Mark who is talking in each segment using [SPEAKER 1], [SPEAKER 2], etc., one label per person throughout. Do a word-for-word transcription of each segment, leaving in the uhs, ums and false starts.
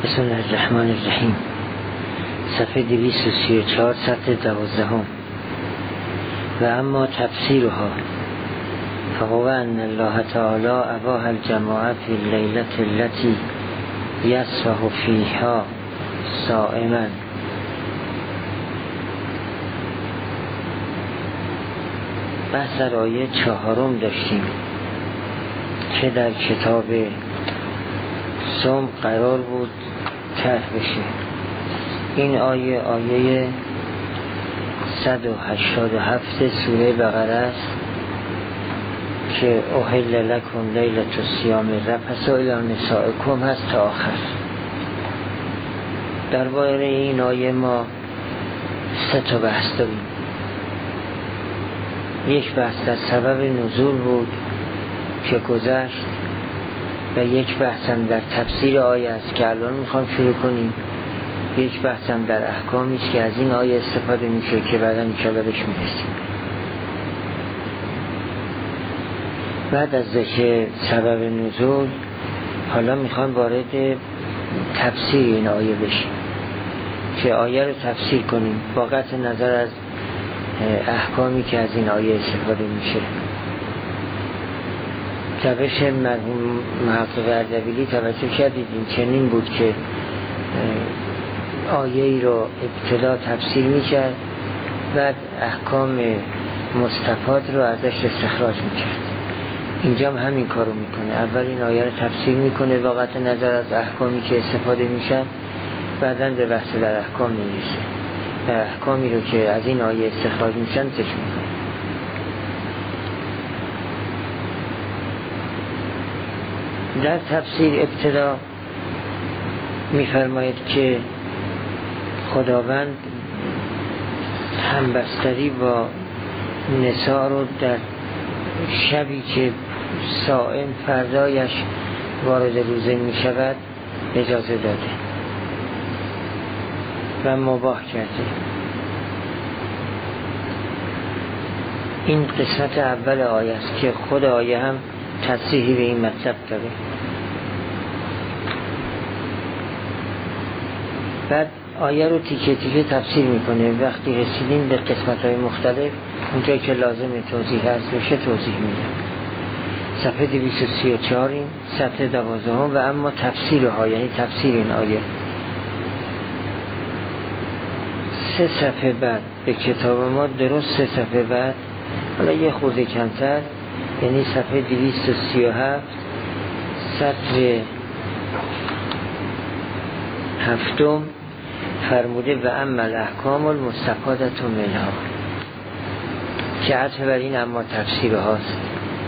[SPEAKER 1] بسم الله الرحمن الرحیم. صفحه دویست و سی و چهار، سطر دوازدهم. و اما تفسیرها فهو ان الله تعالی اباح الجماعة فی اللیلة التي یصبح فیها صائما. بحث در آیه چهارم داشتیم که در کتاب صوم قرار بود طرح بشه. این آیه آیه صد و هشتاد و هفت سوره بقره است که احل لکم لیلة الصیام الرفث الی نسائکم هست تا آخر. درباره این آیه ما سه تا بحث داریم. یک بحث در سبب نزول بود که گذشت و یک بحثم در تفسیر آیه است که الان میخوام شروع کنیم. یک بحثم در احکامی است که از این آیه استفاده میشه که بعدا انشاءالله بهش میرسیم. بعد از ذکر سبب نزول حالا میخوام وارد تفسیر این آیه بشیم که آیه رو تفسیر کنیم با قطع نظر از احکامی که از این آیه استفاده میشه. روش مرحوم محقق اردبیلی توجه کردید این چنین بود که آیه ای رو ابتدا تفسیر میکرد بعد احکام مستفاد رو ازش استخراج میکرد. اینجا هم همین کارو میکنه. اول این آیه رو تفسیر میکنه با قطع نظر از احکامی که استفاده میشن، بعداً به بحث در احکام میرسه و احکامی رو که از این آیه استخراج میشن تش میکنه. در تفسیر ابتدا میفرماید که خداوند همبستری با نساء رو در شبی که صائم فردایش وارد روزه می شود اجازه داده و مباح کرده. این قسمت اول آیه است که خود آیه هم تصریحی به این مطلب داره. بعد آیه رو تیکه تیکه تفسیر میکنه. وقتی رسیدیم به قسمت های مختلف اونجایی که لازم توضیح هست بشه توضیح میده. صفحه دویست و سی و چهار این صفحه دوازدهم. و اما تفسیرها یعنی تفسیر این آیه سه صفحه بعد به کتاب ما، درست سه صفحه بعد، حالا یه خورده کمتر، یعنی صفحه دویست و سی و هفت سطر هفتم فرموده و اما الاحکام المستفادة منها که عطف بر این اما تفسیر هاست.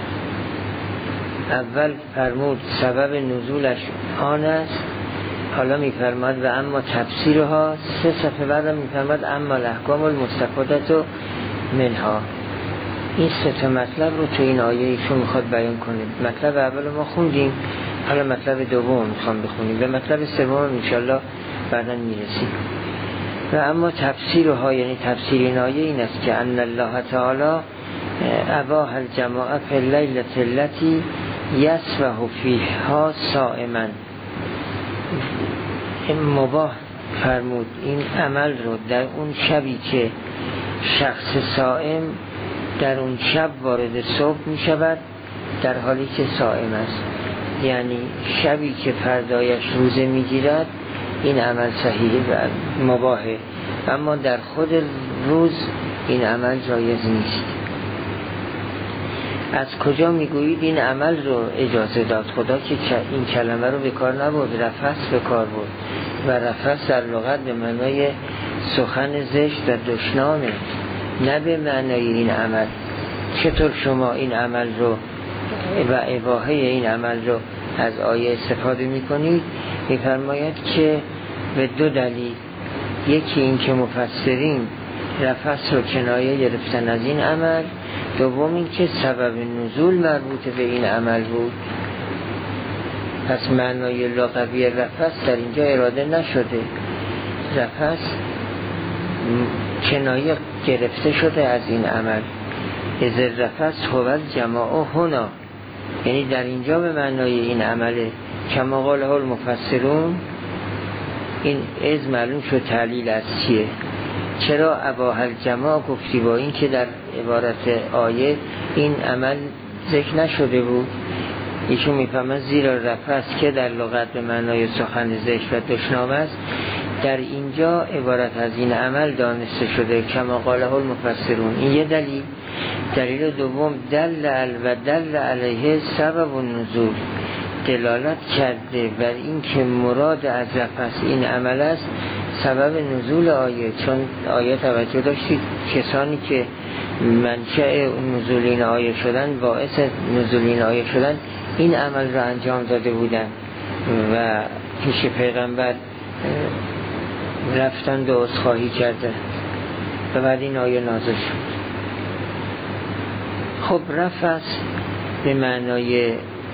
[SPEAKER 1] اول فرمود سبب نزولش آن است، حالا میفرماد و اما تفسیرها. سه صفحه بعد میفرماد اما الاحکام المستفادة منها. این سه تا مطلب رو تو این آیه ایشون میخواد بیان کنه. مطلب اول ما خوندیم، حالا مطلب دوم میخوام بخونیم. به مطلب سوم انشالله بعدا میرسیم. و اما تفسیرها یعنی تفسیر این آیه این است که ان الله تعالی اباح الجماعة فی اللیلة التي یصبح فیها صائما. مباح فرمود این عمل رو در اون شبی که شخص صائم در اون شب وارد صبح می شود در حالی که صائم است، یعنی شبی که فردایش روزه می گیرد این عمل صحیح و مباحه، اما در خود روز این عمل جایز نیست. از کجا میگویید این عمل رو اجازه داد خدا که این کلمه رو به کار نبرد، رفث به کار برد و رفث در لغت به معنای سخن زشت و دشنامه، نه به معنای این عمل. چطور شما این عمل رو و اباحه این عمل رو از آیه استفاده میکنید؟ میفرماید که به دو دلیل. یکی این که مفسرین رفث رو کنایه گرفتن از این عمل، دوم این که سبب نزول مربوط به این عمل بود. پس معنای لغوی رفث در اینجا اراده نشده. رفث کنایه گرفته شده از این عمل. از رفث هو جماع هنا، یعنی در اینجا به معنای این عمله. کما قاله المفسرون این از معلوم شد تعلیل از چیه. چرا اباح الجماع گفتی؟ با این که در عبارت آیه این عمل ذکر نشده بود. ایشون میفهمن زیرا رفع است که در لغت به معنای سخن زشت و دشنام است، در اینجا عبارت از این عمل دانسته شده کما قاله المفسرون. این یه دلیل. دلیل دوم دل ال و دل علیه سبب النزول، دلالت کرده بر این که مراد از رفع این عمل است سبب نزول آیه. چون آیه توجه داشتید کسانی که منشأ نزول این آیه شدن، باعث نزول این آیه شدن، این عمل را انجام داده بودن و پیش پیغمبر رفتند و عذرخواهی کرده و بعد این آیه نازل شد. خب رفع به معنای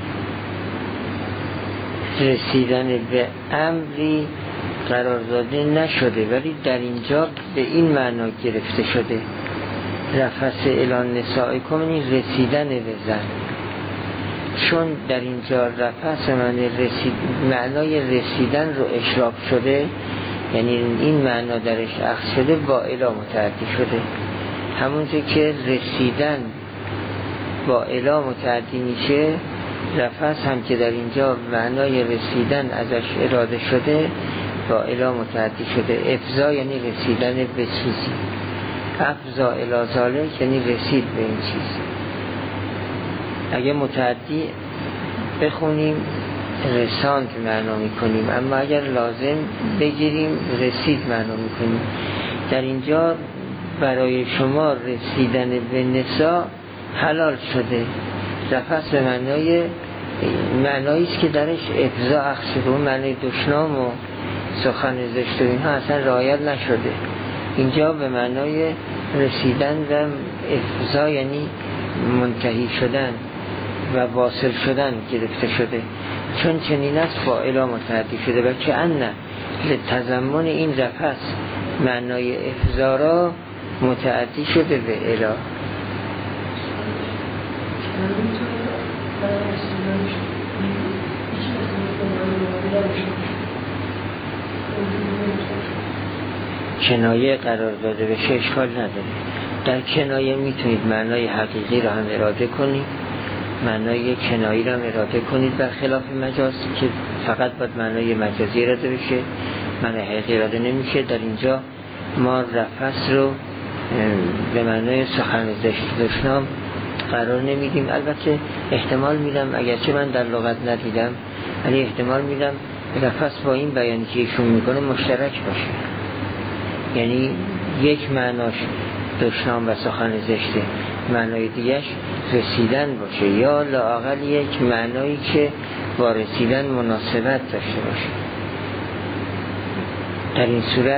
[SPEAKER 1] رسیدن به امری قرار داده نشده، ولی در اینجا به این معنا گرفته شده. رفع الان نسائکم، این رسیدن به زن. چون در اینجا رفع معنی رسید، معنای رسیدن رو اشراف شده، یعنی این معنا درش اخذ شده، با الا متعدی شده. همونجا که رسیدن با الا متعدی میشه، رفع هم که در اینجا معنای رسیدن ازش اراده شده با الا متعدی شده. افضا یعنی رسیدن به چیزی، افضا الی ذالک یعنی رسید به این چیز. اگه متعدی بخونیم رساند معنا میکنیم، اما اگر لازم بگیریم رسید معنا میکنیم. در اینجا برای شما رسیدن به نساء حلال شده. رفع به معنای معنایی است که درش افضا اخذ شده، اون معنای دشنام و سخن زشت و اینها اصلا رعایت نشده. اینجا به معنای رسیدن و افضا یعنی منتهی شدن و واصل شدن گرفته شده. چون چنین است فاعلا متعدی شده و که انه لتضمن این رفع معنای افضا را متعدی شده به الا. کنایه قرار داده بشه اشکال نداره. در کنایه میتونید معنای حقیقی را هم اراده کنید، معنای کنایی را هم اراده کنید، برخلاف مجاز که فقط باید معنای مجازی اراده بشه، معنای حقیقی اراده نمیشه. در اینجا ما رفع رو به معنای سخن زشت دشنام قرار نمیدیم. البته احتمال میدم، اگرچه من در لغت ندیدم، ولی احتمال میدم رفع با این بیانی که ایشون میکنه مشترک باشه، یعنی یک معناش دشنام و سخن زشته، معنای دیگهش رسیدن باشه، یا لااقل یک معنایی که با رسیدن مناسبت داشته باشه. در این صورت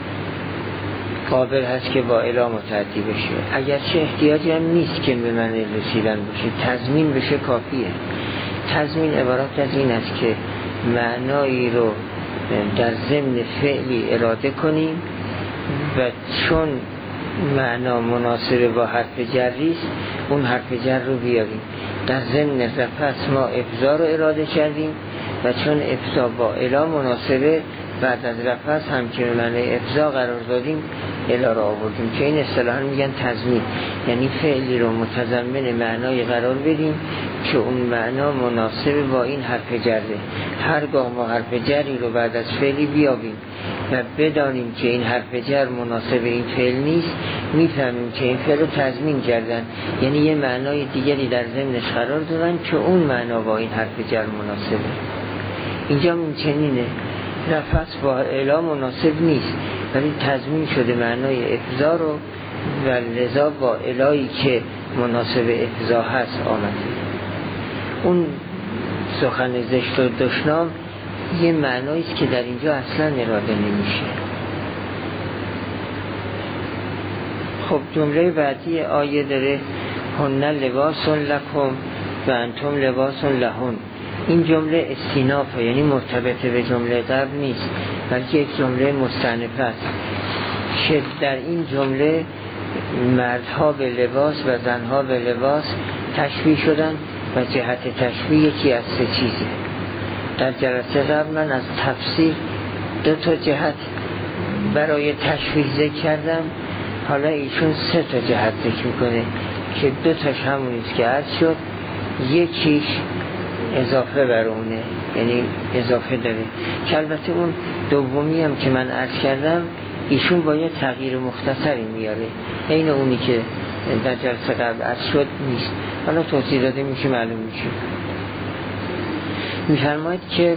[SPEAKER 1] قابل هست که با الا متعدی بشه، اگرچه احتیاجی هم نیست که به معنی رسیدن باشه، تضمین بشه کافیه. تضمین عبارت از این است که معنایی رو در ضمن فعلی اراده کنیم و چون معنا مناسب با حرف جریست اون حرف جر رو بیاریم. در ضمن رفع ما افضا رو اراده کردیم و چون افضا با الا مناسبه، بعد از رفع هم که معنی افضا قرار دادیم الا رو آوردیم، که این اصطلاحاً میگن تضمین، یعنی فعلی رو متضمن معنای قرار بدیم که اون معنا مناسب با این حرف جره. هرگاه ما حرف جری رو بعد از فعلی بیابیم و بدانیم که این حرف جر مناسب این فعل نیست، میفهمیم که این فعل رو تضمین کردن، یعنی یه معنای دیگری در ضمنش قرار دادن که اون معنا با این حرف جر مناسبه. اینجا این چنینه، رفع با الا مناسب نیست ولی تضمین شده معنای افضا رو و لذا با الایی که مناسب افضا هست آمده. اون سخن زشت و دشنام یه معنایی است که در اینجا اصلا اراده نمیشه. خب جمله بعدی آیه داره هن لباس لکم و انتم لباس لهن. این جمله استینافه، یعنی مرتبطه به جمله قبل نیست بلکه یک جمله مستأنفه است که در این جمله مردها به لباس و زنها به لباس تشبیه شدن و جهت تشبیه یکی از سه چیزه. در جلسه قبل من از تفسیر دو تا جهت برای تشبیه ذکر کردم، حالا ایشون سه تا جهت ذکر میکنه که دو تاش همونیست که عرض شد، یکیش اضافه بر اونه، یعنی اضافه داره که البته اون دومی هم که من عرض کردم ایشون با یه تغییر مختصری میاره، این اونی که در جلسه قبل عرض شد نیست. حالا توضیح داده میشه معلوم میشه. میفرماید که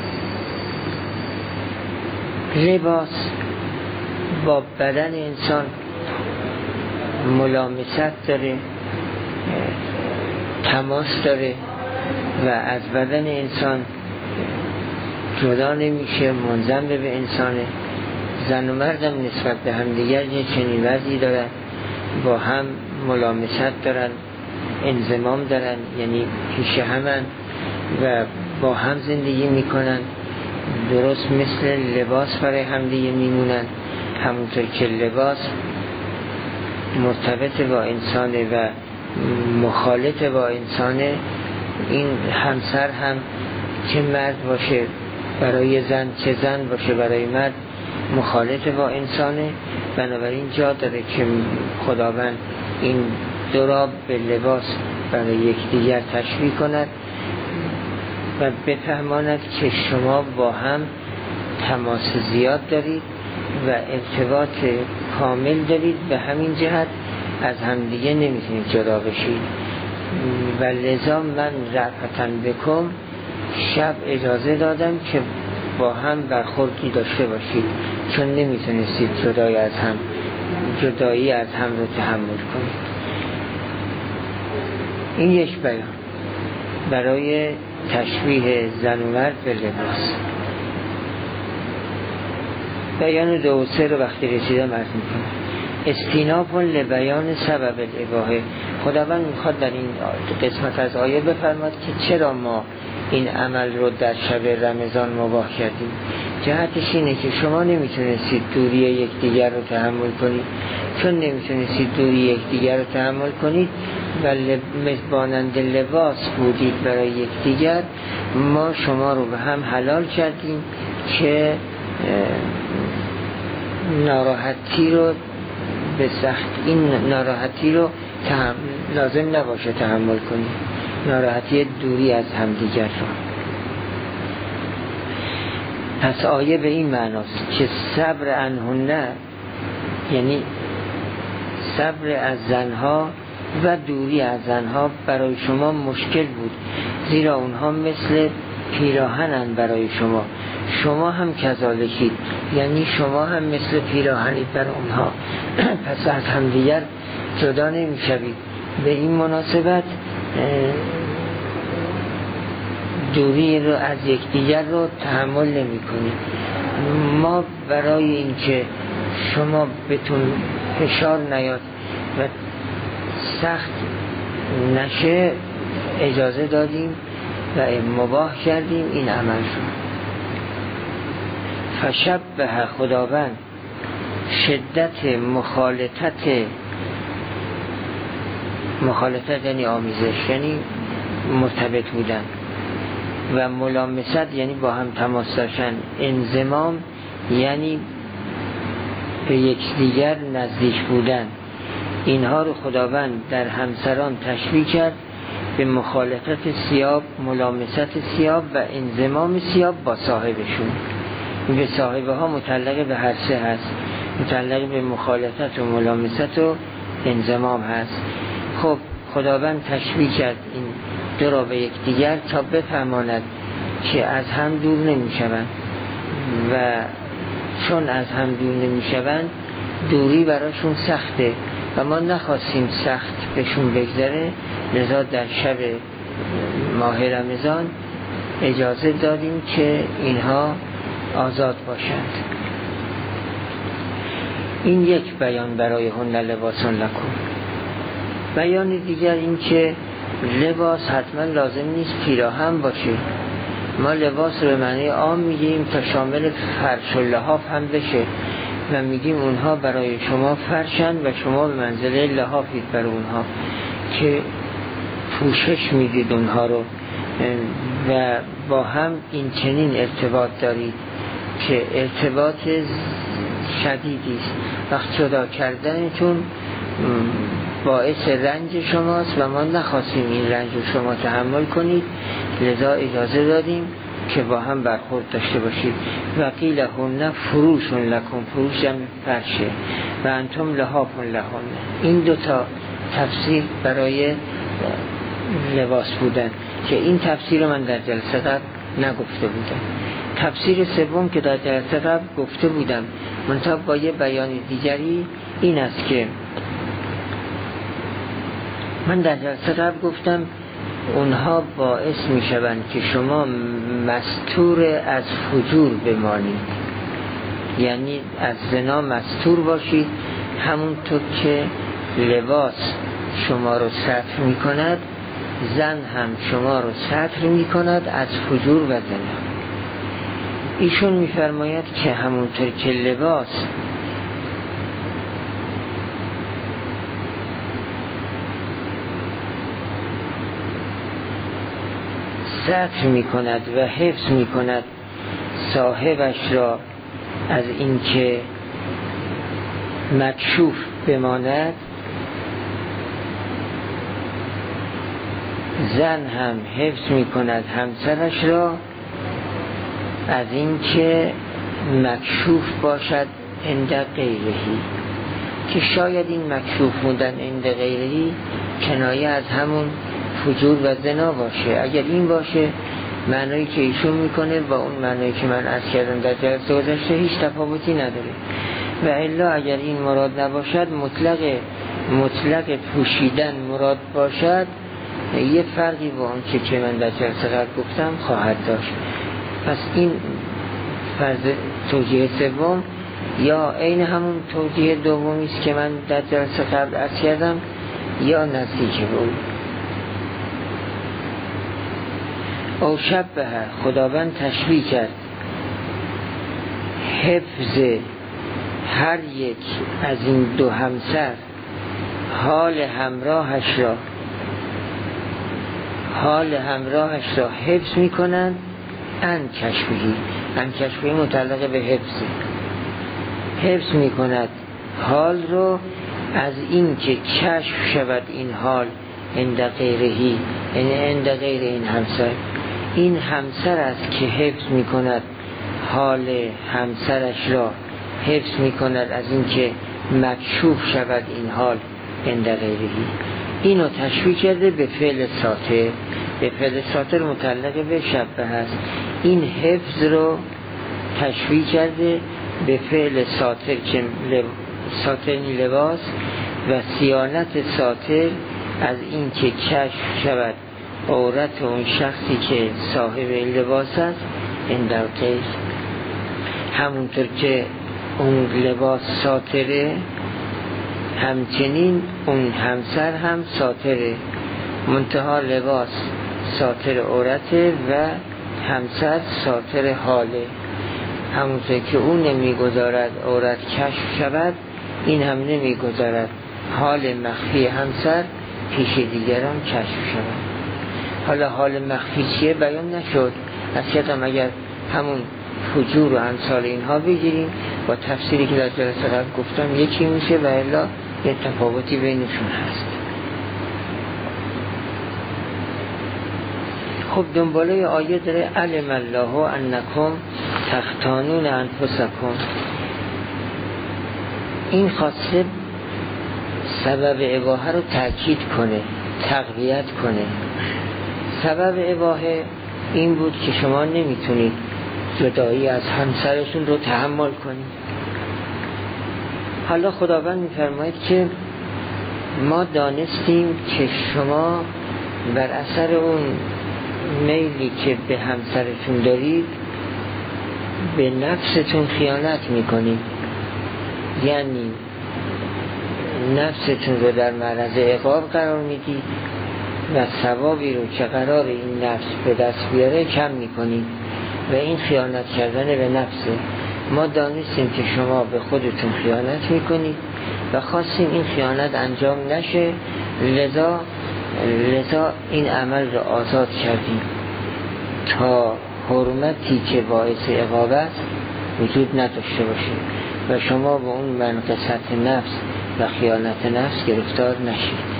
[SPEAKER 1] لباس با بدن انسان ملامست داره، تماس داره و از بدن انسان جدا نمیشه، منضم به انسانه. زن و مردم نسبت به هم دیگر یه چنین وضعی دارن، با هم ملامست دارن، انضمام دارن، یعنی پیش همن و با هم زندگی میکنن، درست مثل لباس برای هم دیگه میمونن. همونطور که لباس مرتبط با انسانه و مخالط با انسانه، این همسر هم چه مرد باشه برای زن، چه زن باشه برای مرد، مخالط با انسانه. بنابراین جا داره که خداوند این دو را به لباس برای یکدیگر تشبیه کند و بفهماند که شما با هم تماس زیاد دارید و ارتباط کامل دارید، به همین جهت از همدیگه نمیتونید جدا بشید و لذا من رأفتن بکم شب اجازه دادم که با هم برخوردی داشته باشید، چون نمیتونستید جدایی از هم جدایی از هم رو تحمل کنید. این یک بیان برای تشبیه زن و مرد به لباس. بیان دو و سه رو وقتی رسیدم عرض میکنم. استیناف لبیان سبب الاباحه. خداوند میخواد در این قسمت از آیه بفرماد که چرا ما این عمل رو در شب رمضان مباح کردیم. جهتش اینه که شما نمیتونستید دوری یکدیگر رو تحمل کنید. چون نمیتونستید دوری یکدیگر رو تحمل کنید و مانند لباس بودید برای یکدیگر، ما شما رو به هم حلال کردیم که ناراحتی رو به سخت این ناراحتی رو تحمل لازم نباشه تحمل کنید، ناراحتی دوری از همدیگر رو. پس آیه به این معناست که صبر عنهن، یعنی صبر از زنها و دوری از زنها برای شما مشکل بود، زیرا اونها مثل پیراهنن برای شما، شما هم کذالکید، یعنی شما هم مثل پیراهنید برای اونها، پس از همدیگر جدا نمیشوید. به این مناسبت دوری رو از یکدیگر رو تحمل نمی کنید. ما برای اینکه شما بهتون فشار نیاد و سخت نشه اجازه دادیم و مباح کردیم این عمل رو. فشبه خداوند شدت مخالطت مخالطت یعنی آمیزش، یعنی مرتبط بودن، و ملامست یعنی با هم تماس داشتن، انضمام یعنی به یکدیگر نزدیک بودن. اینها رو خداوند در همسران تشبیه کرد به مخالطت ثیاب، ملامست ثیاب و انضمام ثیاب با صاحبشون. به صاحبه ها متعلق به هر سه هست، متعلق به مخالطت و ملامست و انضمام هست. خب خداوند تشبیه کرد این دو را به یکدیگر تا بفهماند که از هم دور نمی شوند و چون از هم دور نمی شوند دوری براشون سخته و ما نخواستیم سخت بهشون بگذره، لذا در شب ماه رمضان اجازه دادیم که اینها آزاد باشند. این یک بیان برای هن لباسون لکم. بیان دیگر این که لباس حتما لازم نیست پیراهن باشه. ما لباس رو به معنی عام میگیم تا شامل فرش و لحاف هم بشه و میگیم اونها برای شما فرشن و شما به منزله لحافید برای اونها که پوشش میدید اونها رو و با هم این چنین ارتباط دارید که ارتباط شدیدی است. وقت جدا کردنتون باعث رنج شماست و ما نخواستیم این رنج رو شما تحمل کنید، لذا اجازه دادیم که با هم برخورد داشته باشید. و قیل هن فروشون لکن، فروش جمع فرشه، و انتم لحافون لهن. این دوتا تفسیر برای لباس بودن که این تفسیر رو من در جلسه قبل نگفته بودم. تفسیر سوم که در جلسه قبل گفته بودم منتها با یه بیان دیگری این است که من در جلسه قبل گفتم اونها باعث می شوند که شما مستور از فجور بمانید، یعنی از زنا مستور باشید، همونطور که لباس شما رو ستر می کند زن هم شما رو ستر می کند از فجور و زنا. ایشون می فرماید که همونطور که لباس ستر می کند و حفظ می کند صاحبش را از اینکه مکشوف بماند، زن هم حفظ می کند همسرش را از اینکه مکشوف باشد عند غیرهی، که شاید این مکشوف بودن عند غیرهی کنایه از همون فجور و زنا باشه. اگر این باشه معنایی که ایشون میکنه با اون معنایی که من عرض کردم در جلسه گذشته هیچ تفاوتی نداره. و الا اگر این مراد نباشد، مطلق مطلق پوشیدن مراد باشد، یه فرقی با اون که که من در جلسه قبل گفتم خواهد داشت. پس این فرض توجیه سوم یا عین همون توجیه دومی است که من در جلسه قبل عرض کردم یا نزدیک به اون. او شبه، خداوند تشبیه کرد حفظ هر یک از این دو همسر حال همراهش را حال همراهش را حفظ می کنند ان کشفی، ان کشفی متعلق به حفظ حفظ می کند حال رو از این که کشف شود این حال عند غیرهی، یعنی عند غیر این همسر. این همسر است که حفظ می کند حال همسرش را، حفظ می کند از این که مکشوف شود این حال عند غیرهی. اینو تشبیه کرده به فعل ساتر، به فعل ساتر متعلق به شبه هست. این حفظ رو تشبیه کرده به فعل ساتر که ساتر لباس و صیانت ساتر از این که کشف شود عورت اون شخصی که صاحب لباس است عند غیر. همونطور که اون لباس ساتره همچنین اون همسر هم ساتره، منتها لباس ساتر عورته و همسر ساتر حاله. همونطور که اون نمیگذارد عورت کشف شود، این هم نمیگذارد حال مخفی همسر پیش دیگران کشف شود. حالا حال مخفی چیه بیان نشد، از کدام اگر همون فجور و امثال اینها بگیریم با تفسیری که در جلسه قبل گفتم یکی میشه و الا یه تفاوتی بینشون هست. خب دنباله آیه داره علم الله انکم تختانون انفسکم. این خواسته سبب اباحه رو تأکید کنه، تقویت کنه. سبب اباحه این بود که شما نمیتونید جدایی از همسرشون رو تحمل کنید. حالا خداوند میفرماید که ما دانستیم که شما بر اثر اون میلی که به همسرتون دارید به نفستون خیانت میکنید، یعنی نفستون رو در معرض عقاب قرار میدید و ثوابی رو که قرار این نفس به دست بیاره کم میکنید و این خیانت کردن به نفسه. ما دانستیم که شما به خودتون خیانت میکنید و خواستیم این خیانت انجام نشه، لذا لذا این عمل رو آزاد کردیم تا حرمتی که باعث عقاب است وجود نداشته باشه و شما با اون منقصت نفس و خیانت نفس گرفتار نشید.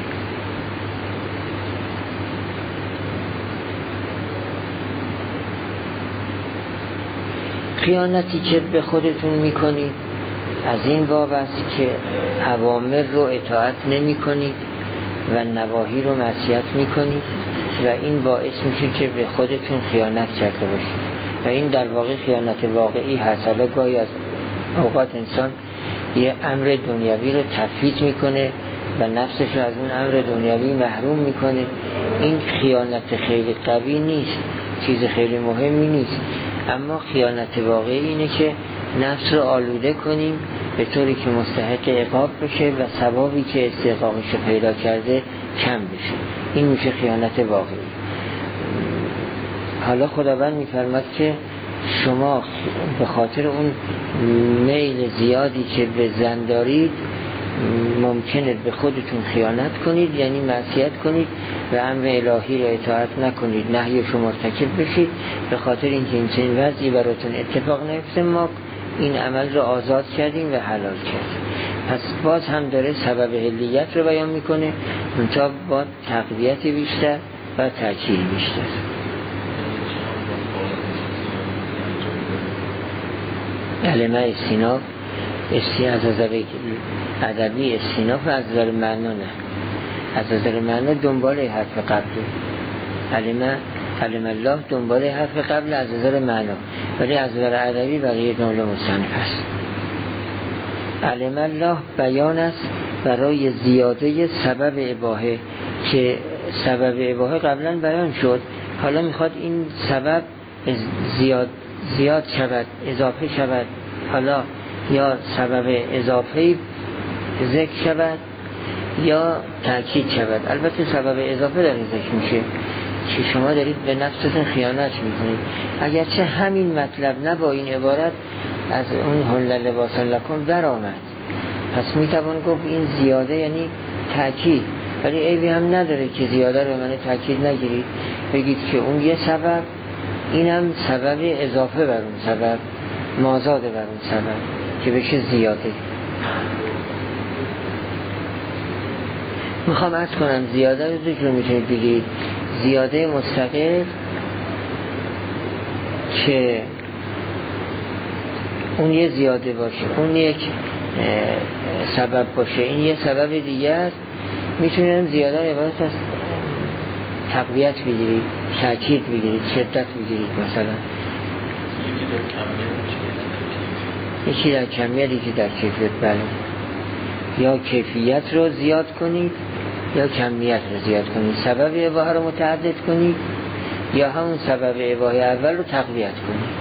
[SPEAKER 1] خیانتی که به خودتون میکنید از این باب است که اوامر رو اطاعت نمی کنید و نواهی رو معصیت میکنید و این باعث میشه که به خودتون خیانت کرده باشید و این در واقع خیانت واقعی هست. حالا گاهی از اوقات انسان یه امر دنیوی رو تفویض میکنه و نفسش رو از اون امر دنیوی محروم میکنه. این خیانت خیلی قوی نیست، چیز خیلی مهمی نیست، اما خیانت واقعی اینه که نفس رو آلوده کنیم به طوری که مستحق عقاب بشه و ثوابی که استحقاقش پیدا کرده کم بشه. این میشه خیانت واقعی. حالا خداوند میفرماد که شما به خاطر اون میل زیادی که به زن دارید ممکنه به خودتون خیانت کنید، یعنی معصیت کنید و امر الهی رو اطاعت نکنید، نهیش رو مرتکب بشید. به خاطر اینکه این چنین وضعی براتون اتفاق نیفته ما این عمل رو آزاد کردیم و حلال کردیم. پس باز هم داره سبب حلیت رو بیان میکنه، منتها با تقویت بیشتر و تأکید بیشتر. علمه استیناف استی از نظر ادبی استیناف از نظر معنا نه، از نظر معنا دنبال حرف قبل. علمه علم الله دنبال حرف قبل از نظر معنا، ولی از نظر ادبی بقیه جمله مصنف است. علم الله بیان است برای زیاده سبب اباحه که سبب اباحه قبلا بیان شد، حالا میخواد این سبب زیاد زیاد شود، اضافه شود، حالا یا سبب اضافه ذکر شود یا تأکید شود. البته سبب اضافه در ذکر میشه که شما دارید به نفستون خیانت میکنید، اگرچه همین مطلب نه با این عبارت از اون حل لباسا لکم در آمد. پس میتوان گفت این زیاده یعنی تأکید، ولی عیبی هم نداره که زیاده رو من تأکید نگیرید، بگید که اون یه سبب، اینم سبب اضافه بر اون سبب، مازاده بر اون سبب که بشه زیاده. میخوام عرض کنم زیاده رو دو جور میتونید بگید. زیاده مستقل که اون یه زیاده باشه، اون یک سبب باشه، این یه سبب دیگه است. میتونیم زیاده رو عبارت از تقویت بگیرید، تأکید بگیرید، شدت بگیرید. مثلا یکی در کمیت، یکی در کیفیت. بله، یا کیفیت رو زیاد کنید یا کمیت رو زیاد کنید، سبب اباحه رو متعدد کنید یا همون سبب اباحه اول رو تقویت کنید.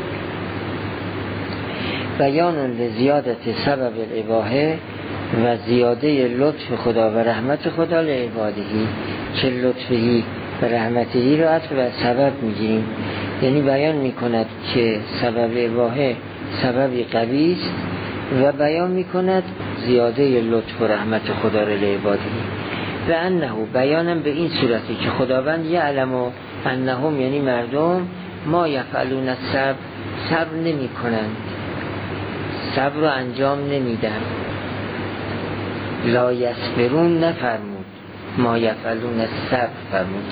[SPEAKER 1] بیان لزیادت سبب الاباحه و زیاده لطف خدا و رحمت خدا لعبادهی، که لطفی و رحمتهی رو عطف و سبب میگیریم، یعنی بیان میکند که سبب اباحه سببی قوی است و بیان میکند زیاده لطف و رحمت خدا را لعبادهی. و انه بیانم به این صورتی که خداوند یعلم و انهم یعنی مردم ما یفعلون الصبر، صبر نمی کنند، صبر رو انجام نمیدن. لا یصبرون نفرمود، ما یفعلون الصبر فرمود.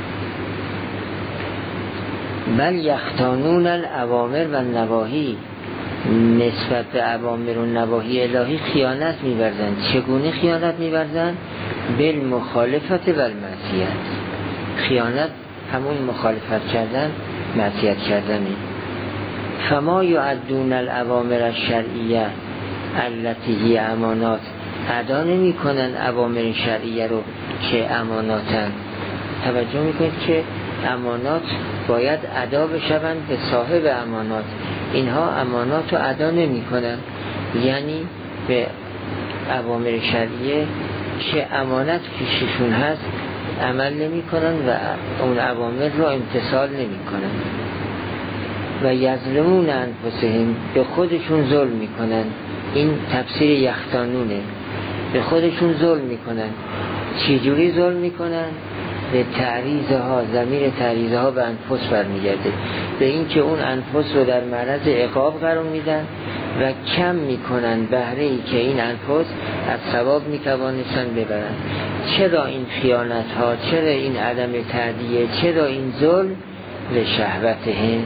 [SPEAKER 1] بل یختانون الاوامر و النواهی، نسبت به اوامر و نواهی الهی خیانت می‌ورزند. چگونه خیانت می‌ورزند؟ بالمخالفت و المعصیت. خیانت همون مخالفت کردن، معصیت کردنی. فما یعدون الاوامر الشرعیه التي هی امانات، ادا نمی کنن اوامر شرعیه رو که اماناتن. توجه میکنید که امانات باید ادا بشوند به صاحب امانات، اینها امانات رو ادا نمی کنن، یعنی به اوامر شرعیه که امانت پیششون هست عمل نمی کنن و اون اوامر رو امتثال نمی کنن. و یظلمون انفسهم، به خودشون ظلم می کنن. این تفسیر یختانونه، به خودشون ظلم می کنن. چی جوری ظلم می کنن؟ به تعریض ها، ضمیر تعریض ها به انفس برمیگرده، به این که اون انفس رو در معرض عقاب قرار میدن و کم میکنن بهره ای که این انفس از ثواب میتوانستن ببرن. چرا این خیانت ها، چرا این عدم تعدیه، چرا این ظلم؟ لشهوتهم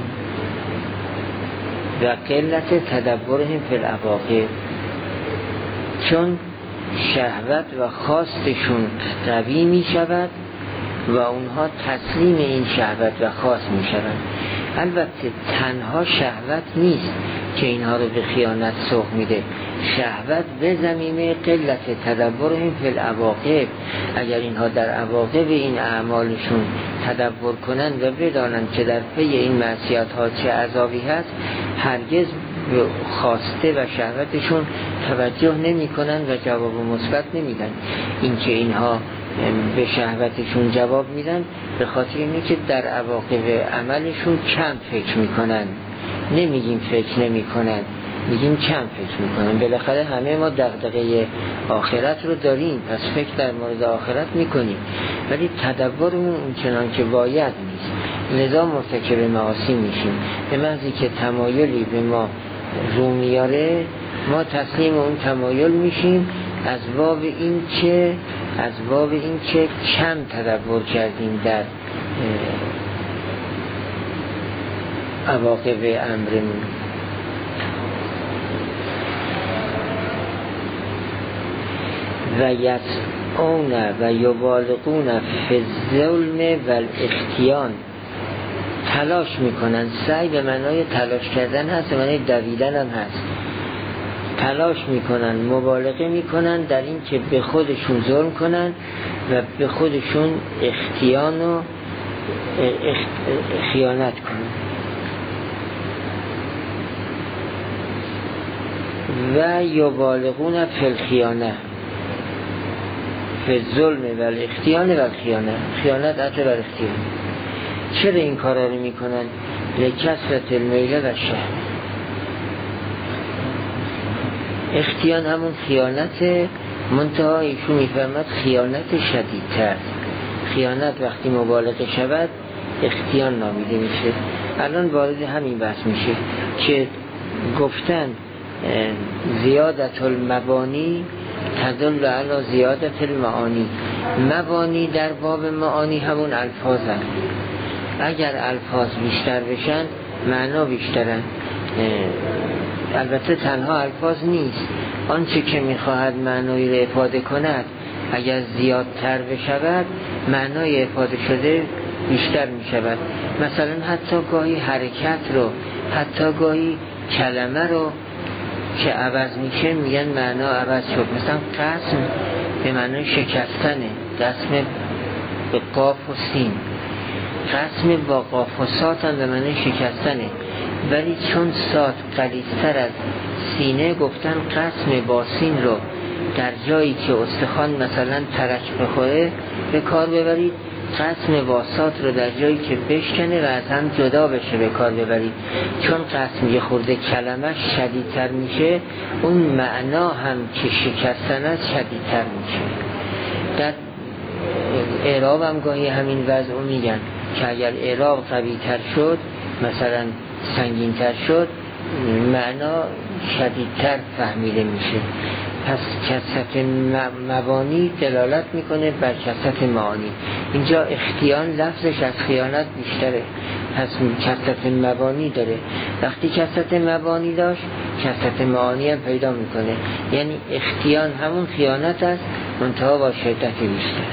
[SPEAKER 1] و قلت تدبرهم فی العواقب، چون شهوت و خواستشون قوی می شود و اونها تسلیم این شهوت و خواست می شود. البته تنها شهوت نیست که اینها رو به خیانت سوق میده، شهوت به زمینه قلت تدبرهم فی العواقب. اگر اینها در عواقب این اعمالشون تدبر کنن و بدانن که در پی این معصیت ها چه عذابی هست، هرگز به خواسته و شهوتشون توجه نمی کنن و جواب مثبت نمیدن. این که اینها به شهوتشون جواب میدن به خاطر اینه که در عواقب عملشون کم فکر میکنن. نمیگیم فکر نمیکنن، میگیم کم فکر میکنن. بالاخره همه ما دغدغه آخرت رو داریم، پس فکر در مورد آخرت میکنیم، ولی تدبرمون اونچنان که باید نیست، لذا مرتکب معاصی میشیم. به محضی که تمایلی به ما رو میاره، ما تسلیم اون تمایل میشیم از باب این که از باب این که کم تدبر کردیم در عواقب امرمون. و یسعون و یبالغون فی الظلم و الاختیان، تلاش میکنن. سعی به معنای تلاش کردن هست، به معنای دویدن هم هست. تلاش میکنن، مبالغه میکنن در این که به خودشون ظلم کنن و به خودشون اختیان و خیانت کنن. و یبالغون فی الخیانه فی الظلم و الاختیان و الخیانه، خیانت عطا بر اختیان. چرا این کارا رو میکنن؟ لکثرت المیل و شهوت. اختیان همون خیانت، منتها ایشون میفرماد خیانت شدیدتر. خیانت وقتی مبالغه شود اختیان نامیده میشه. الان وارد همین بحث میشه که گفتن زیادت المبانی تدل علی زیادت المعانی. مبانی در باب معانی همون الفاظ هست. اگر الفاظ بیشتر بشن معنا بیشترن. البته تنها الفاظ نیست، آنچه که میخواهد معنایی را افاده کند اگر زیادتر بشود معنای افاده شده بیشتر میشود. مثلا حتی گاهی حرکت رو، حتی گاهی کلمه رو که عوض میشه میگن معنا عوض شد. مثلا قسم به معنای شکستنه، قسم به قاف و سین، قسم با قاف و سات هم به معنای شکستنه، ولی چون سات غلیظ‌تر از سینه گفتن قسم با سین رو در جایی که استخوان مثلا ترک بخوره به کار ببرید، قسم با سات رو در جایی که بشکنه و از هم جدا بشه به کار ببرید. چون قسم یه خورده کلمه شدیدتر میشه، اون معنا هم که شکستن است شدیدتر میشه. در اعراب هم گاهی همین وضع رو میگن که اگر اعراب قوی تر شد، مثلا سنگین تر شد، معنا شدیدتر فهمیده میشه. پس کثرت مبانی دلالت میکنه بر کثرت معانی. اینجا اختیان لفظش از خیانت بیشتره، پس کثرت مبانی داره. وقتی کثرت مبانی داشت کثرت معانی هم پیدا میکنه. یعنی اختیان همون خیانت است، منتها با شدت بیشتر.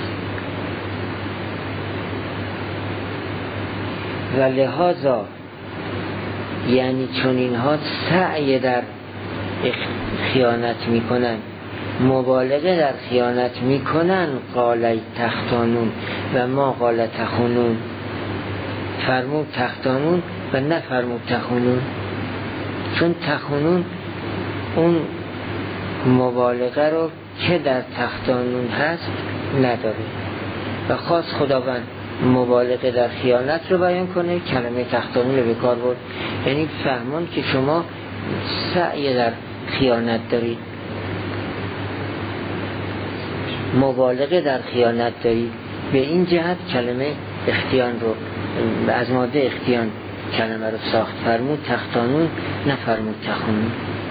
[SPEAKER 1] و لحاظا یعنی چون اینها سعی در خیانت میکنن، مبالغه در خیانت میکنن، قال تختانون و ما قال تخونون، فرمود تختانون و نه فرمود تخونون. چون تخونون اون مبالغه رو که در تختانون هست نداره و خاص خداوند مبالغه در خیانت رو بیان کنه، کلمه تختانون رو به کار برد. یعنی فهمان که شما سعی در خیانت دارید، مبالغه در خیانت دارید. به این جهت کلمه اختیان رو از ماده اختیان کلمه رو ساخت. فرمود تختانون، نه فرمود تخونون.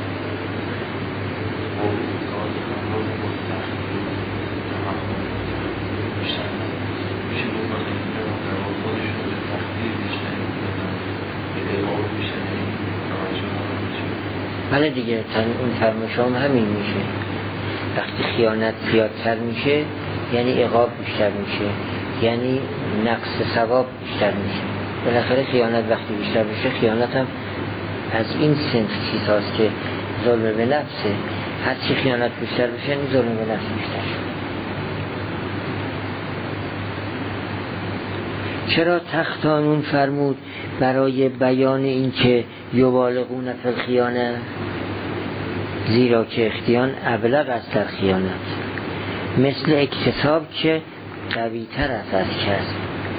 [SPEAKER 1] بله دیگه اون فرمایش هم همین میشه. وقتی خیانت زیادتر میشه یعنی عقاب بیشتر میشه، یعنی نقص ثواب بیشتر میشه. بالاخره خیانت وقتی بیشتر بشه، خیانت هم از این صنف چیزهاست که ظلم به نفسه. هر چی خیانت بیشتر بشه یعنی ظلم به نفس بیشتر شد. چرا تختانون فرمود؟ برای بیان این که یبالغون فی الخیانه، زیرا که اختیان ابلغ است در خیانت، مثل اکتساب که قوی تر است از کسب.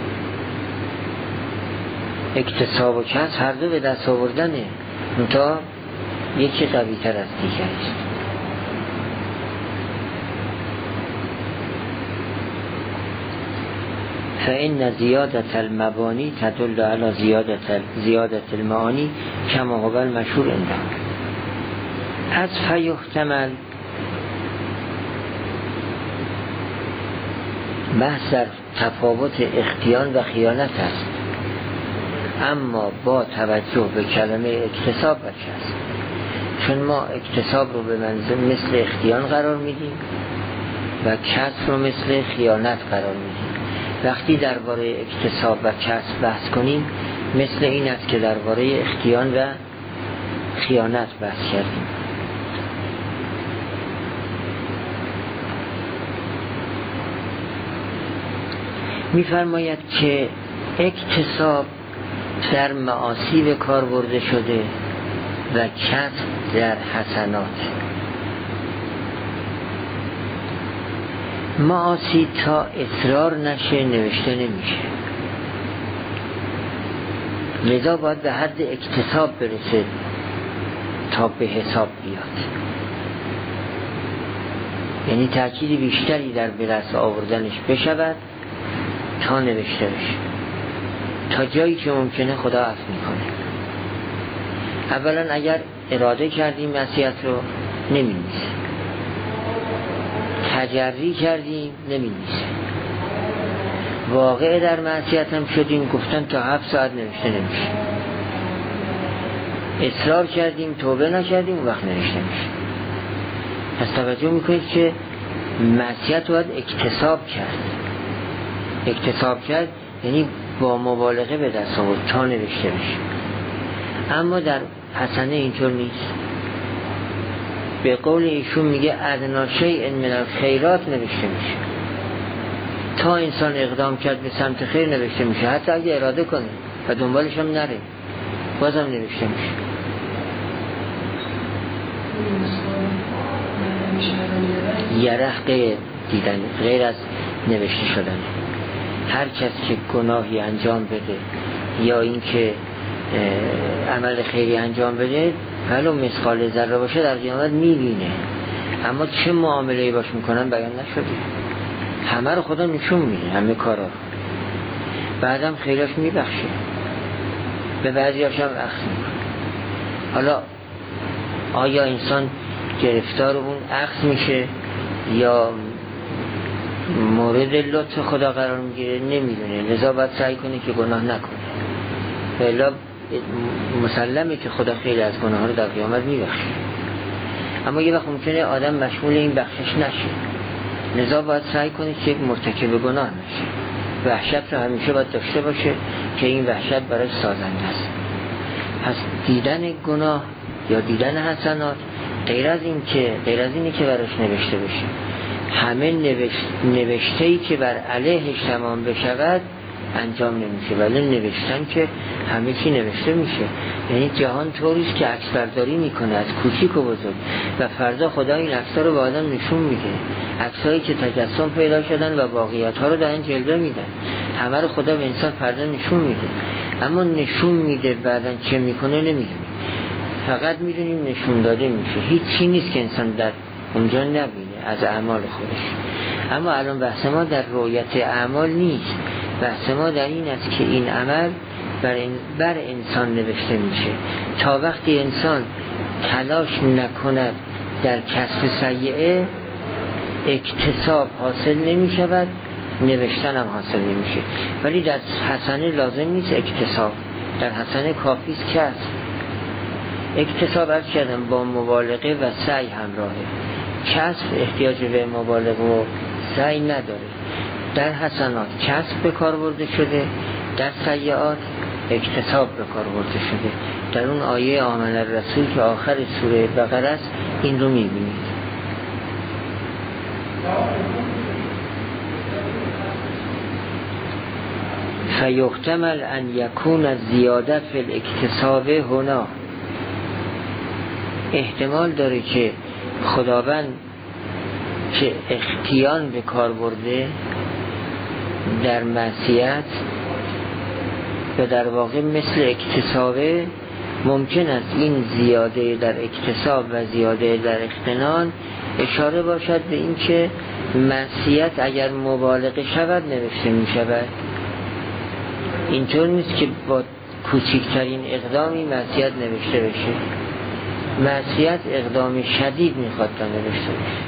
[SPEAKER 1] اکتساب و کسب هر دو به دست آوردنه، منتها یکی قوی تر از دیگر است. فإن زیادت المبانی تدل علی زیادت زیادت المعانی کما هو المشهور عنده. از فیحتمل بحث در تفاوت اختیان و خیانت است، اما با توجه به کلمه اکتساب و کسب. چون ما اکتساب رو به منزل مثل اختیان قرار میدیم و کسب رو مثل خیانت قرار میدیم. وقتی درباره اکتساب و کسب بحث کنیم مثل این است که درباره اختیان و خیانت بحث کردیم. می‌فرماید که اکتساب در معاصی به کار برده شده و کسب در حسنات. معاصی تا اصرار نشه نوشته نمیشه، لذا باید به حد اکتساب برسه تا به حساب بیاد. یعنی تأکید بیشتری در برس آوردنش بشود تا نوشته بشه، تا جایی که ممکنه خدا عفو میکنه. اولا اگر اراده کردیم معصیت رو نمی‌نویسه، تجری کردیم نمی‌نویسه، واقع در معصیت هم شدیم گفتن تا هفت ساعت نوشته نمیشه، اصرار کردیم توبه نکردیم اون وقت نوشته میشه. پس توجه میکنید که معصیت رو باید اکتساب کرد. اکتساب کرد یعنی با مبالغه به دست آورد تا نوشته بشه. اما در حسنه اینطور نیست. به قول ایشون میگه ادنا شیء من الخیرات نوشته میشه. تا انسان اقدام کرد به سمت خیر نوشته میشه، حتی اگه اراده کنه و دنبالش هم نره بازم نوشته میشه. یرح غیر دیدن، غیر از نوشته شدن. هر کس که گناهی انجام بده یا اینکه عمل خیری انجام بده ولو مثقال ذره باشه در قیامت میبینه، اما چه معامله‌ای باش میکنن بیان نشده. همه رو خدا نشون میده، همه کارا. بعدم خیراش میبخشه، به بعضی هاشم اخذ میکنه. حالا آیا انسان گرفتار اون اخذ میشه یا مورد لطف خدا قرار میگیره نمیدونه، لذا باید سعی کنه که گناه نکنه. بلا مسلمه که خدا خیلی از گناه رو در قیامت میبخشه، اما یه وقت ممکنه آدم مشمول این بخشش نشه، لذا باید سعی کنه که مرتکب گناه نشه. وحشت رو همیشه باید داشته باشه که این وحشت برای سازنده است. پس دیدن گناه یا دیدن حسنات غیر از این که غیر از اینه که براش نوشته بشه، همه نوشت نوشته‌ای که بر علیهش تمام بشود انجام نمیشه، ولی نوشتن که همه چی نوشته میشه. یعنی جهان طوریست که عکس برداری میکنه از کوچیک و بزرگ و فردا خدا این عکس‌ها رو به آدم نشون میده. عکسایی که تجسم پیدا شدن و واقعیت‌ها رو دارن جلوه میدن، همه رو خدا به انسان فردا نشون میده. اما نشون میده بعداً چه میکنه نمیدونیم، فقط میدونیم نشون داده میشه. هیچ چی نیست که انسان در اونجا نبینه از اعمال خودش. اما الان بحث ما در رؤیت اعمال نیست. بحث ما در این است که این عمل بر, این بر انسان نوشته میشه. تا وقتی انسان تلاش نکند در کسب سیئه، اکتساب حاصل نمی شود، نوشتن هم حاصل نمی شه. ولی در حسنه لازم نیست اکتساب، در حسنه کافی است کسب. اکتساب عرض کردم با مبالغه و سعی همراهه. کسب احتیاج به مبالغه و سعی نداره. در حسنات کسب به کار برده شده، در سیئات اکتساب به کار برده شده. در اون آیه آمن الرسول که آخر سوره بقره است این رو میبینید. فیحتمل ان یکون زیادت فی الاکتساب هنا، احتمال داره که خداوند که اختیان به کار برده در معصیت و در واقع مثل اکتسابه، ممکن است این زیاده در اکتساب و زیاده در اختنان اشاره باشد به این که معصیت اگر مبالغه شود نوشته می شود. اینطور نیست که با کوچکترین اقدامی معصیت نوشته بشه. معصیت اقدام شدید میخواد تا نوشته بشه.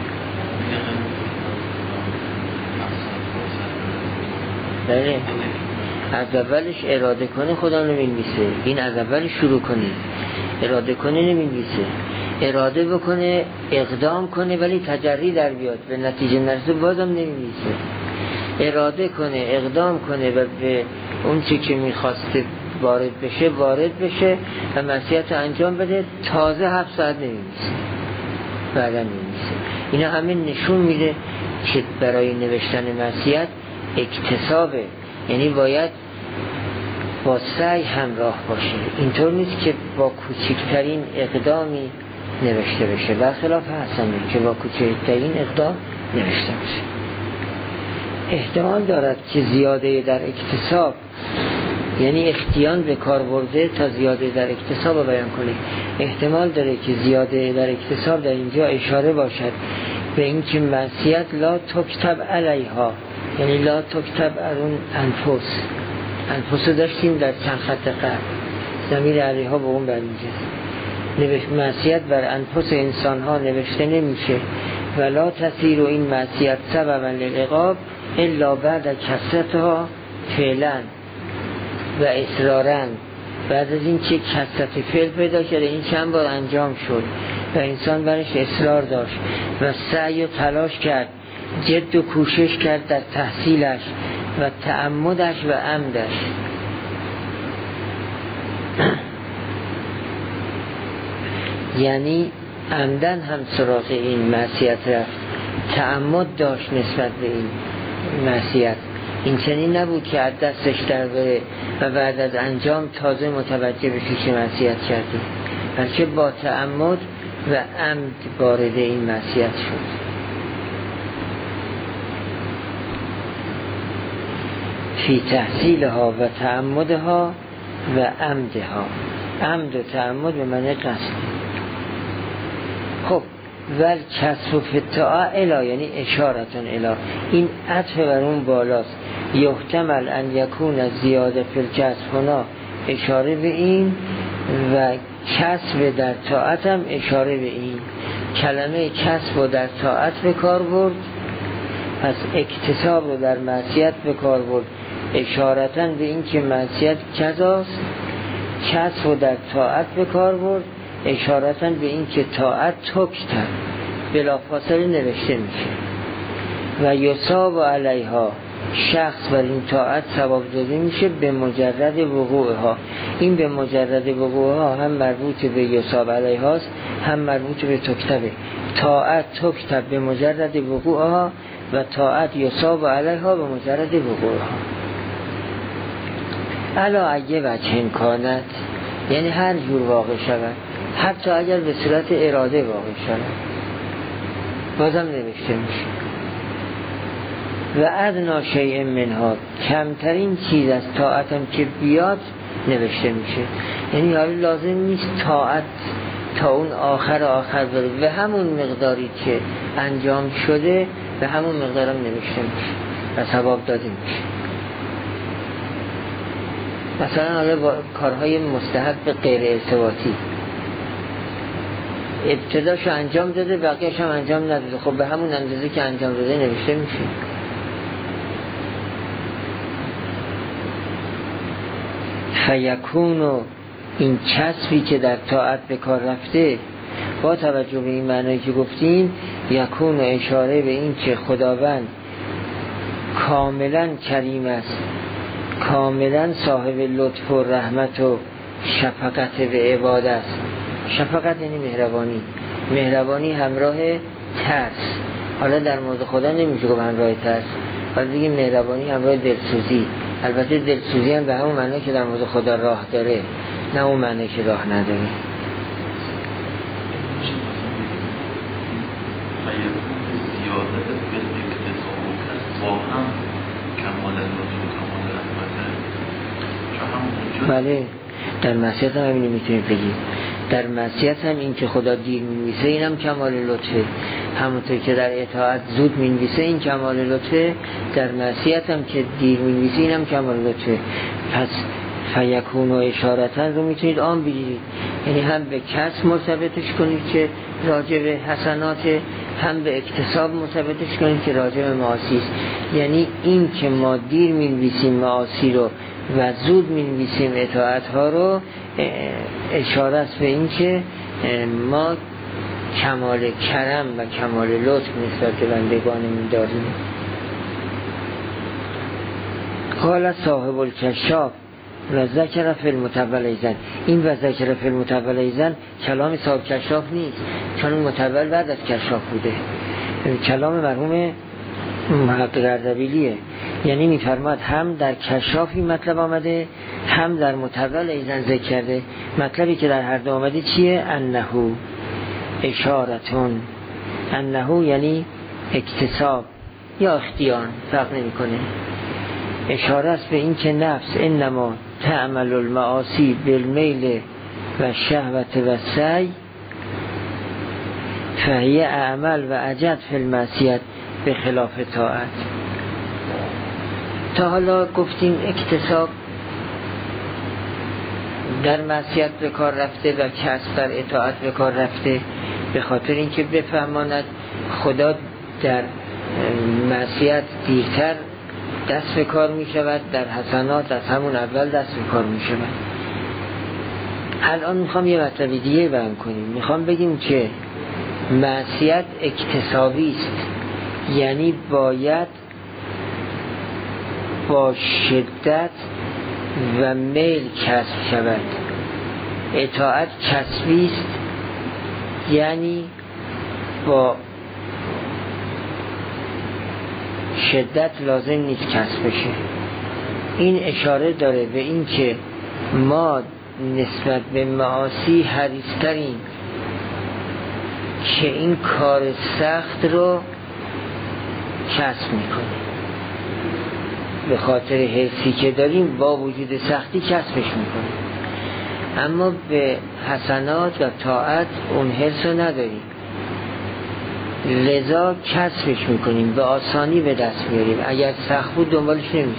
[SPEAKER 1] بله، از اولش اراده کنه خدا نمی‌نویسه. این از اولش شروع کنه، اراده کنه نمی‌نویسه. اراده بکنه، اقدام کنه ولی تجری در بیاد، به نتیجه نرسه بازم نمی‌نویسه. اراده کنه، اقدام کنه و به اون چی که می‌خواسته وارد بشه وارد بشه و معصیت رو انجام بده، تازه هفت ساعت نمی‌نویسه، بعدا نمی‌نویسه. اینا همه نشون میده که برای نوشتن معصیت اکتسابه، یعنی باید با سعی همراه باشه. اینطور نیست که با کوچکترین اقدامی نوشته بشه، برخلاف حسنه که با کوچکترین اقدام نوشته بشه. احتمال دارد که زیاده در اکتساب، یعنی اختیان به کار برده تا زیاده در اکتساب رو بیان کنه، احتمال داره که زیاده در اکتساب در اینجا اشاره باشد به اینکه معصیت لا تکتب علیها، یعنی لا تکتب ارون انفس. انفس داشتیم در چند خط قبل، ضمیر علیها به اون برمیگرده. معصیت بر انفس انسان ها نوشته نمیشه. ولا تصیر و این معصیت سببا للعقاب الا بعد کثرتها فعلا و اصرارا، بعد از این که کثرت فعل پیدا شده، این چند بار انجام شد و انسان برش اصرار داشت و سعی و تلاش کرد، جد و کوشش کرد در تحصیلش و تعمدش و عمدش. یعنی عمدن هم سراغ این معصیت رفت، تعمد داشت نسبت به این معصیت. این چنین نبود که از دستش در بره و بعد از انجام تازه متوجه بشه که معصیت کرده، بلکه با تعمد و عمد وارد این معصیت شد. فی تحصیلها و تعمدها و عمدها. عمد و تعمد به معنی قصد. خب ول کسب و فتاعه الا، یعنی اشارتون الا، این عطف بر اون بالاست. یحتمل ان یکون زیاده فی الکسب هنا اشاره به این و کسب در طاعت هم اشاره به این. کلمه کسب و در طاعت به کار برد، پس اکتساب رو در معصیت به کار برد اشارتاً به این که معصیت کذاست. کسب و در طاعت به کار برد اشارتاً به این که طاعت تکتن بلافاصله نوشته میشه. و یصاب علیها، شخص بر این طاعت ثواب داده میشه به مجرد وقوعها. این به مجرد وقوعها هم مربوط به یصاب علیهاست، هم مربوط به تکتبه. طاعت تکتب به مجرد وقوعها و طاعت یصاب علیها به مجرد وقوعها. علا اگه وجه امکانت، یعنی هر جور واقع شود، حتی اگر به صورت اراده واقع شود بازم نوشته میشه. و ادنا شیء منها، کمترین چیز از طاعتم که بیاد نوشته میشه. یعنی حالا لازم نیست طاعت تا اون آخر آخر بره، و همون مقداری که انجام شده به همون مقدارم نوشته میشه و ثواب داده میشه. مثلا حالا با کارهای مستحب غیر ارتباطی ابتداشو انجام داده بقیه‌اش هم انجام نداده، خب به همون اندازه که انجام داده نوشته میشه. فیکون و این کسبی که در طاعت به کار رفته با توجه به این معنی که گفتیم، یکون اشاره به این که خداوند کاملا کریم است، کاملا صاحب لطف و رحمت و شفقت به عباد است. شفقت یعنی مهربانی، مهربانی همراه ترس. حالا در مورد خدا نمیشه گفت همراه ترس، ولی دیگه مهربانی همراه دلسوزی. البته دلسوزی هم به همون معنی که در مورد خدا راه داره، نه اون معنی که راه نداره. بله در معصیت هم همینو میتونیم بگیم. در معصیت هم این که خدا دیر می‌نویسه این هم کمال لطفه، همونطور که در اطاعت زود می‌نویسه این کمال لطفه، در معصیت هم که دیر می‌نویسه این هم کمال لطفه. پس فیکون و اشارتن رو میتونید آن بگیرید، یعنی هم به کسب مرتبطش کنید که راجع به حسنات، هم به اکتساب مرتبطش کنید که راجع به معاصی است. یعنی این که ما دیر می‌نویسیم معاصی رو و زود می‌نویسیم اطاعت ها رو، اشاره است به این که ما کمال کرم و کمال لطف نسبت به بندگانمون داریم. قال صاحب الکشاف و ذکر فی المتول ایزن، این و ذکر فی المتول ایزن کلام صاحب کشاف نیست، چون متول بعد از کشاف بوده، کلام مرحوم محقق اردبیلیه. یعنی میفرماد هم در کشافی مطلب آمده هم در متول ایزن ذکر کرده. مطلبی که در هر دو آمده چیه؟ انهو اشارتون، انهو یعنی اکتساب یا اختیان، فرق نمی کنه. اشاره است به این که نفس انما تعمل المعاصی بالمیل و شهوت و سعی فهی اعمل و اجد فی المعصیت به خلاف طاعت. تا حالا گفتیم اکتساب در معصیت به کار رفته و کسب در اطاعت به کار رفته، به خاطر اینکه بفهماند خدا در معصیت دیرتر دست به کار می شود، در حسنات از همون اول دست به کار می شود. الان میخوام یه مطلبی دیگه بیان کنیم. میخوام بگیم که معصیت اکتسابی است، یعنی باید با شدت و میل کسب شود. اطاعت کسبی است، یعنی با شدت لازم نیست کسب بشه. این اشاره داره به این که ما نسبت به معاصی حریص‌تریم که این کار سخت رو کسب میکنیم. به خاطر حرصی که داریم با وجود سختی کسبش میکنیم، اما به حسنات و طاعت اون حرص رو نداریم، لذا کسبش میکنیم، به آسانی به دست میاریم. اگر سخت بود دنبالش نمیریم.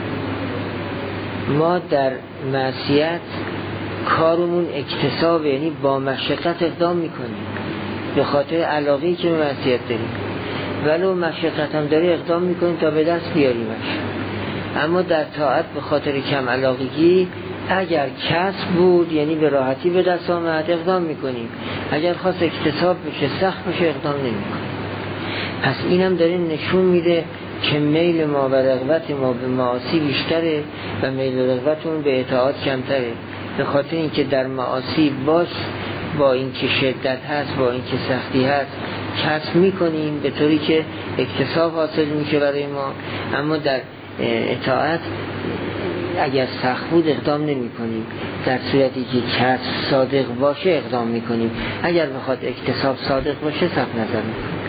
[SPEAKER 1] ما در معصیت کارمون اکتساب، یعنی با مشقت اقدام میکنیم به خاطر علاقه‌ای که به معصیت داریم، ولو مشقت هم داره اقدام میکنیم تا به دست بیاریمش. اما در طاعت به خاطر کم علاقگی اگر کسب بود یعنی به راحتی به دست آمد اقدام میکنیم، اگر خواست اکتساب بشه سخت بشه اقدام نمیکنیم. پس اینم داره نشون میده که میل ما و رغبت ما به معاصی بیشتره و میل و رغبتمون به اطاعت کمتره، به خاطر اینکه در معاصی باش با اینکه شدت هست با اینکه سختی هست کسب میکنیم به طوری که اکتساب حاصل میشه برای ما، اما در اطاعت اگر سخت بود اقدام نمی کنیم، در صورتی که کسب صادق باشه اقدام می کنیم، اگر بخواد اکتساب صادق باشه سخت نظر می کنیم.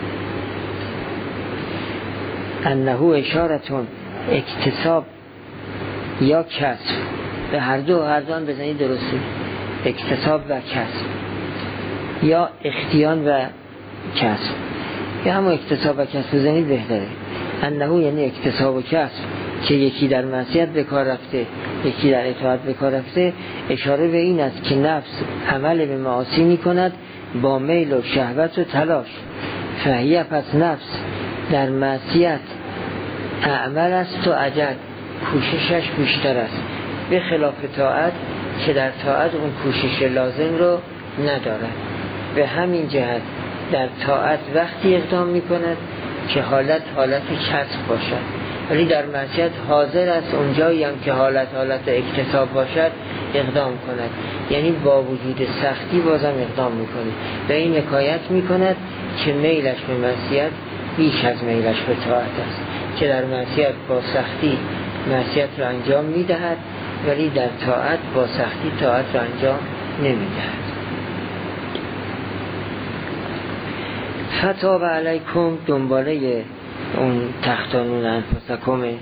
[SPEAKER 1] انهو اشارتون، اکتساب یا کسب، به هر دو هر دو هم بزنید درسته، اکتساب و کسب یا اختیان و کسب. یا همون اکتساب و کسب بزنید بهتره. انه یعنی اکتساب و کسب، که یکی در معصیت به کار رفته یکی در اطاعت به کار رفته، اشاره به این است که نفس عمل به معاصی می کند با میل و شهوت و تلاش. فهیه پس نفس در معصیت اعمل است و عجل، کوششش بیشتر است، به خلاف طاعت که در طاعت اون کوشش لازم رو ندارد. به همین جهت در طاعت وقتی اقدام می کند که حالت حالت کسب باشد، ولی در معصیت حاضر است اونجایی هم که حالت حالت اکتساب باشد اقدام کند، یعنی با وجود سختی بازم اقدام میکنه. و این حکایت میکند که میلش به معصیت بیش از میلش به طاعت است، که در معصیت با سختی معصیت را انجام میدهد ولی در طاعت با سختی طاعت را انجام نمیدهد. فتاب علیکم دنباله اون تختانون انفسکمه.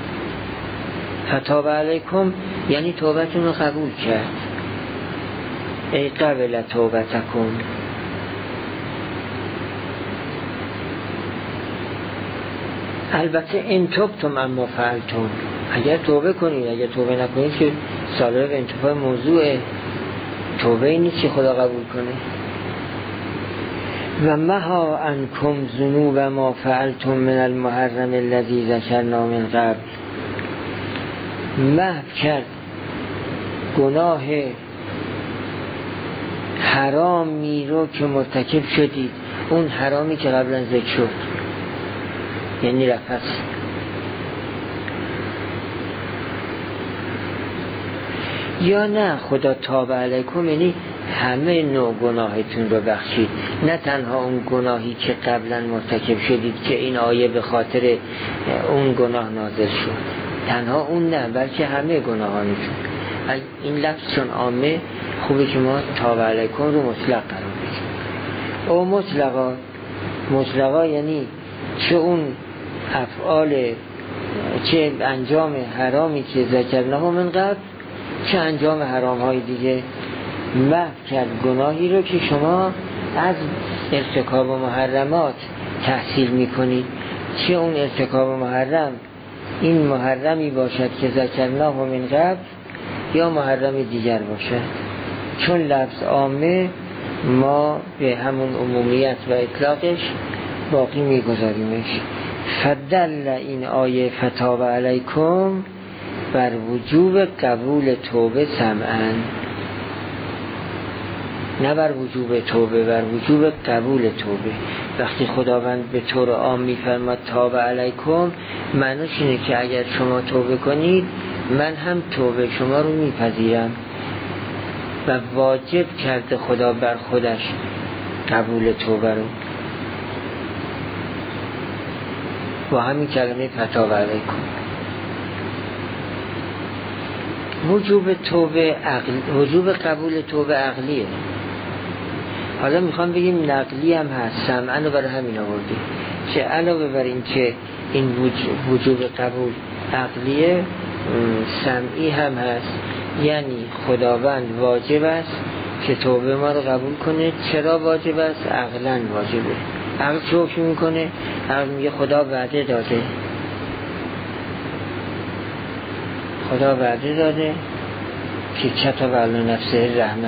[SPEAKER 1] فتاب علیکم یعنی توبتون رو قبول کرد. ای قبل توبتکم، البته این توبتم اما فعلتم، اگر توبه کنید، اگر توبه نکنید که سالر به انتفاع موضوع توبه این نیست که خدا قبول کنه. و مها عنکم ذنوب ما فعلتم من المحرم الذی ذکرنا من قبل، محو کرد گناه حرامی رو که مرتکب شدید، اون حرامی که قبلا ذکر شد، یعنی رفث. یا نه خدا تاب علیکم یعنی همه نوع گناهتون رو بخشید، نه تنها اون گناهی که قبلا مرتکب شدید که این آیه به خاطر اون گناه نازل شد، تنها اون نه، بلکه همه گناهانتون. این لفظ چون عامه خوبه که ما تاب علیکم رو مطلق قرار بدیم. او مطلقا، مطلقا یعنی چه اون افعال، چه انجام حرامی که ذکرناه من قبل، چه انجام حرام های دیگه، محو کرد گناهی رو که شما از ارتکاب و محرمات تحصیل میکنید، چه اون ارتکاب و محرم این محرمی باشد که ذکرناه من قبل یا محرم دیگر باشد. چون لفظ عامه ما به همون عمومیت و اطلاقش باقی میگذاریمش. فدل این آیه فتاب علیکم بر وجوب قبول توبه سمعن، نه بر وجوب توبه، بر وجوب قبول توبه. وقتی خداوند به طور عام میفرماد تاب علیکم، معنیش اینه که اگر شما توبه کنید من هم توبه شما رو میپذیرم، و واجب کرده خدا بر خودش قبول توبه رو با همین کلمه فتاب علیکم. وجوب توبه عقل، وجوب قبول توبه عقلیه. حالا میخوام بگیم نقلی هم هست، سمعن رو برای همین آوردیم که علاوه بر این که این وجوب قبول عقلیه، سمعی هم هست، یعنی خداوند واجب است که توبه ما رو قبول کنه. چرا واجب است؟ عقلاً واجبه. عقل چه حکم میکنه؟ عقل میگه خدا وعده داده، خدا وعده داده که کتب علی نفسه رحمه،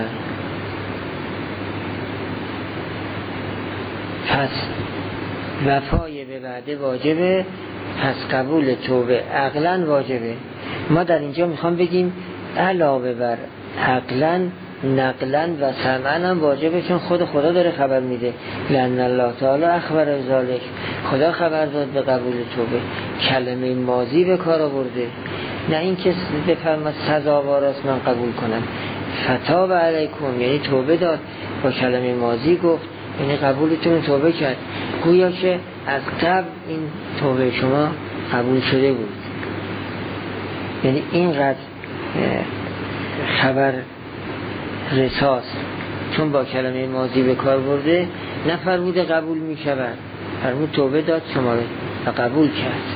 [SPEAKER 1] پس وفای به وعده واجبه، پس قبول توبه عقلاً واجبه. ما در اینجا میخوام بگیم علاوه بر عقلاً، نقلاً و سمعاً هم واجبه، چون خود خدا داره خبر میده. لأن الله تعالی اخبر ذالک، خدا خبر داد به قبول توبه، کلمه ماضی به کار آورده، نه این که بفرماد سزاوار است من قبول کنم. فتاب علیکم یعنی توبه داد، با کلمه ماضی گفت یعنی قبولتون توبه کرد، گویا که از قبل این توبه شما قبول شده بود. یعنی اینقدر خبر رساس، چون با کلمه ماضی به کار برده، نفرموده قبول می شود، فرمود توبه داد شما و قبول کرد.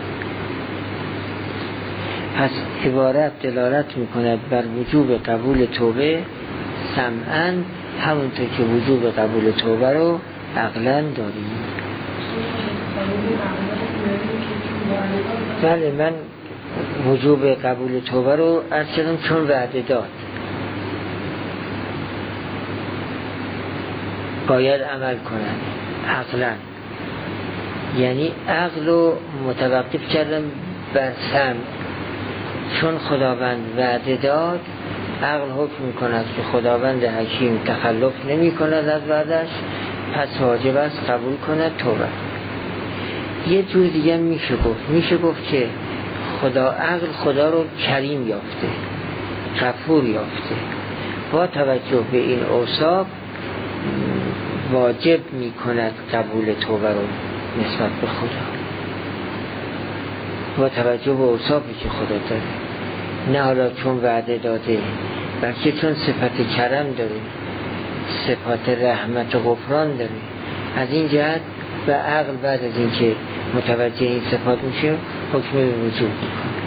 [SPEAKER 1] پس عبارت دلالت می کند بر وجوب قبول توبه سمعاً، همونطور که وجوب قبول توبه رو عقلاً داریم. بله، من وجوب قبول توبه رو عرض کردم چون وعده داد باید عمل کنن عقلا، یعنی عقل رو متوقف کردم بر سمع، چون خداوند وعده داد عقل حکم میکند که خداوند حکیم تخلف نمی کند از وعدش، پس واجب است قبول کند توبه. یه جور دیگه میشه گفت میشه گفت که خدا عقل خدا رو کریم یافته، غفور یافته، با توجه به این اوصاف واجب میکند قبول توبه رو نسبت به خدا، با توجه به اوصافی که خدا داره، نه حالا چون وعده داده، بلکه چون صفت کرم داره، صفات رحمت و غفران داره. از این جهت و عقل بعد از اینکه متوجه این صفات میشه حکم به وجود میکنه.